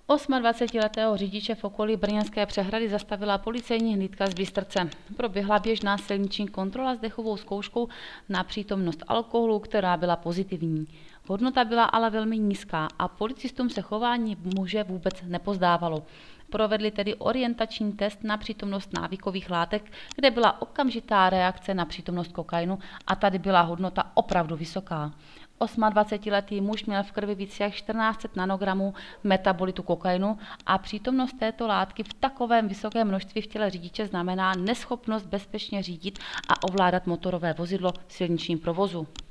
28letého řidiče v okolí Brněnské Přehrady zastavila policejní hlídka z Bystrce. Proběhla běžná silniční kontrola s dechovou zkouškou na přítomnost alkoholu, která byla pozitivní. Hodnota byla ale velmi nízká a policistům se chování muže vůbec nepozdávalo. Provedli tedy orientační test na přítomnost návykových látek, kde byla okamžitá reakce na přítomnost kokainu a tady byla hodnota opravdu vysoká. 28letý muž měl v krvi víc jak 1400 nanogramů metabolitu kokainu a přítomnost této látky v takovém vysokém množství v těle řidiče znamená neschopnost bezpečně řídit a ovládat motorové vozidlo v silničním provozu.